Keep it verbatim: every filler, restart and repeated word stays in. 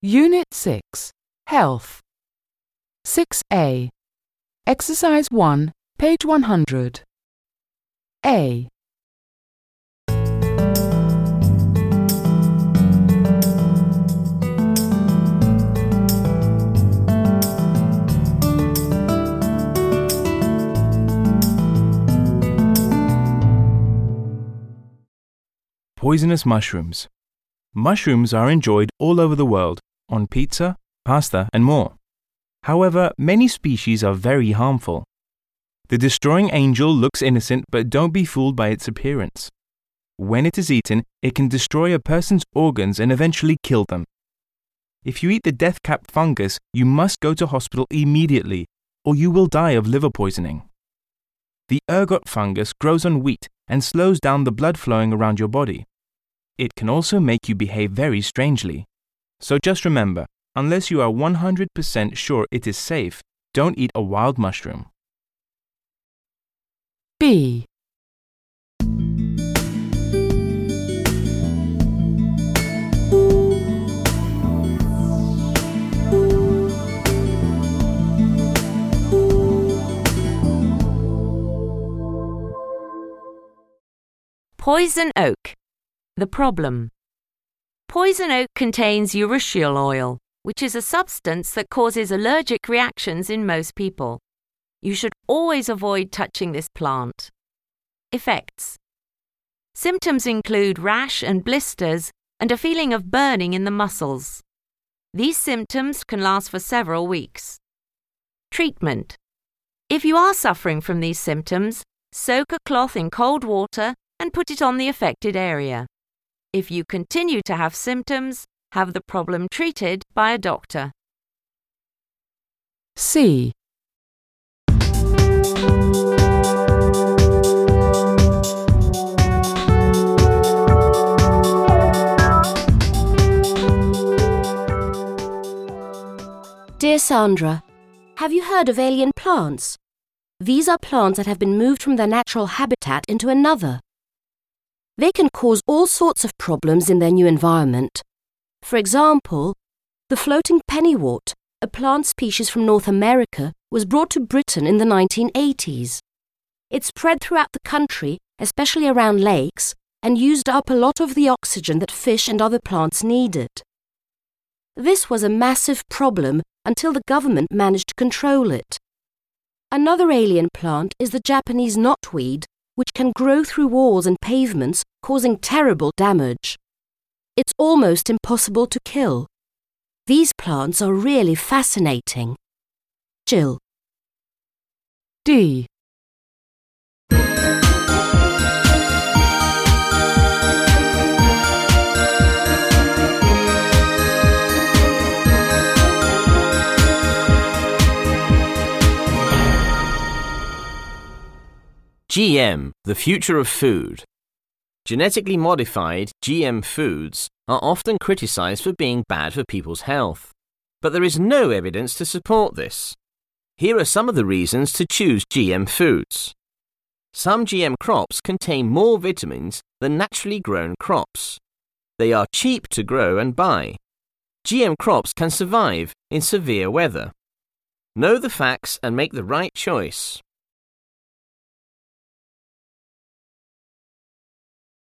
Unit six, Health. six A. Exercise one, page one hundred. A. Poisonous mushrooms. Mushrooms are enjoyed all over the world, on pizza, pasta, and more. However, many species are very harmful. The destroying angel looks innocent, but don't be fooled by its appearance. When it is eaten, it can destroy a person's organs and eventually kill them. If you eat the death cap fungus, you must go to hospital immediately, or you will die of liver poisoning. The ergot fungus grows on wheat and slows down the blood flowing around your body. It can also make you behave very strangely. So just remember, unless you are one hundred percent sure it is safe, don't eat a wild mushroom. B. Poison oak. The problem. Poison oak contains urushiol oil, which is a substance that causes allergic reactions in most people. You should always avoid touching this plant. Effects. Symptoms include rash and blisters and a feeling of burning in the muscles. These symptoms can last for several weeks. Treatment. If you are suffering from these symptoms, soak a cloth in cold water and put it on the affected area. If you continue to have symptoms, have the problem treated by a doctor. C. Dear Sandra, have you heard of alien plants? These are plants that have been moved from their natural habitat into another. They can cause all sorts of problems in their new environment. For example, the floating pennywort, a plant species from North America, was brought to Britain in the nineteen eighties. It spread throughout the country, especially around lakes, and used up a lot of the oxygen that fish and other plants needed. This was a massive problem until the government managed to control it. Another alien plant is the Japanese knotweed, which can grow through walls and pavements, causing terrible damage. It's almost impossible to kill. These plants are really fascinating. Jill. D. G M, the future of food. Genetically modified G M foods are often criticized for being bad for people's health, but there is no evidence to support this. Here are some of the reasons to choose G M foods. Some G M crops contain more vitamins than naturally grown crops. They are cheap to grow and buy. G M crops can survive in severe weather. Know the facts and make the right choice.